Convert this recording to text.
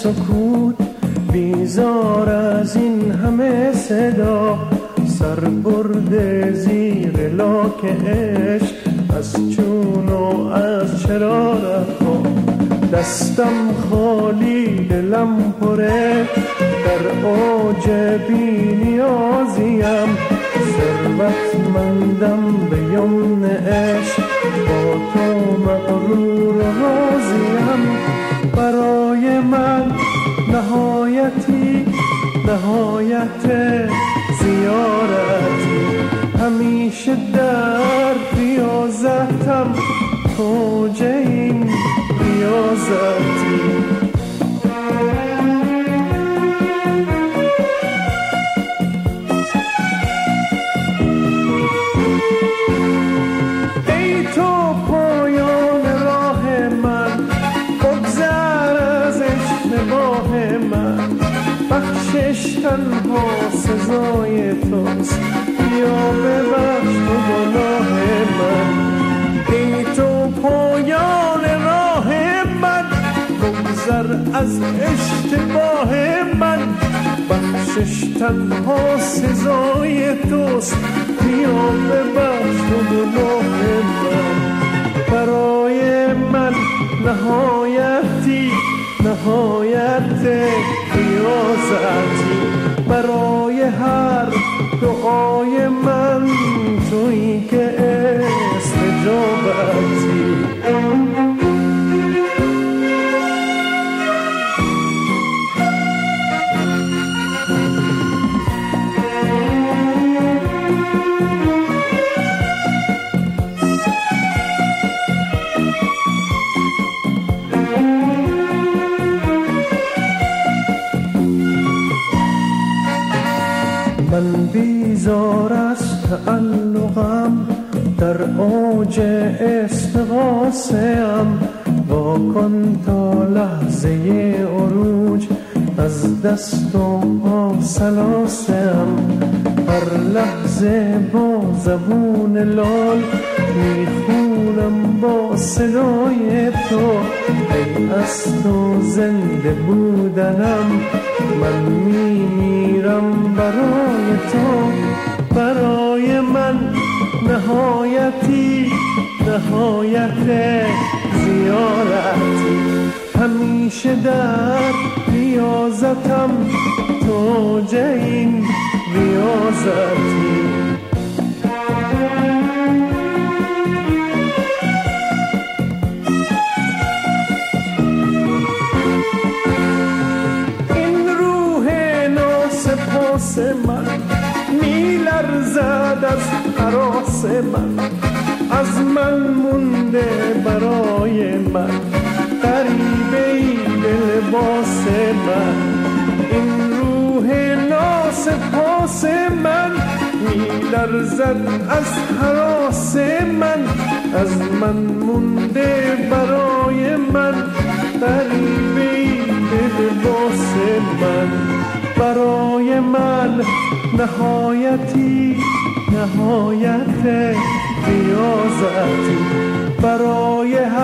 سکوت بیزار از این همه صدا، سر برده زیر لاک عشق از چون و از چرا رها. دستم خالی دلم پره در اوج بی نیازیم، ثروتمندم به یمن عشق با تو مغرور و راضیم. برای من نهایتی نهایت زیارتی، همیشه در ریاضتم اوج این ریاضتی. ای تو پایان راه من، بگذر از اشتباه من، بخشش تنها سزای توست، بیا ببخش تو گناه من. ای تو پایان راه من، بگذر از اشتباه من، بخشش تنها سزای توست، بیا ببخش تو گناه من. برای من نهایتی نهایت ریاضتی، برای هر دعای من تویی که استجابتی. من بیزار از تعلقم در اوج استغاثه‌ام، واکن تا لحظه عروج از دست و پا سلاسه‌ام. هر لحظه با زبون لال میخونم با صدای تو، ای از تو زنده بودنم، من میمیرم برای تو. برای من نهایتی نهایت زیارتی، همیشه در ریاضتم توج این ریاضتی. من میلرزد از هراس من، از من مونده برای من غریبه ای لباس من. این روح ناسپاس من میلرزد از هراس من، از من مونده برای من غریبه ای لباس من. برای من نهایتی نهایت ریاضتی، برای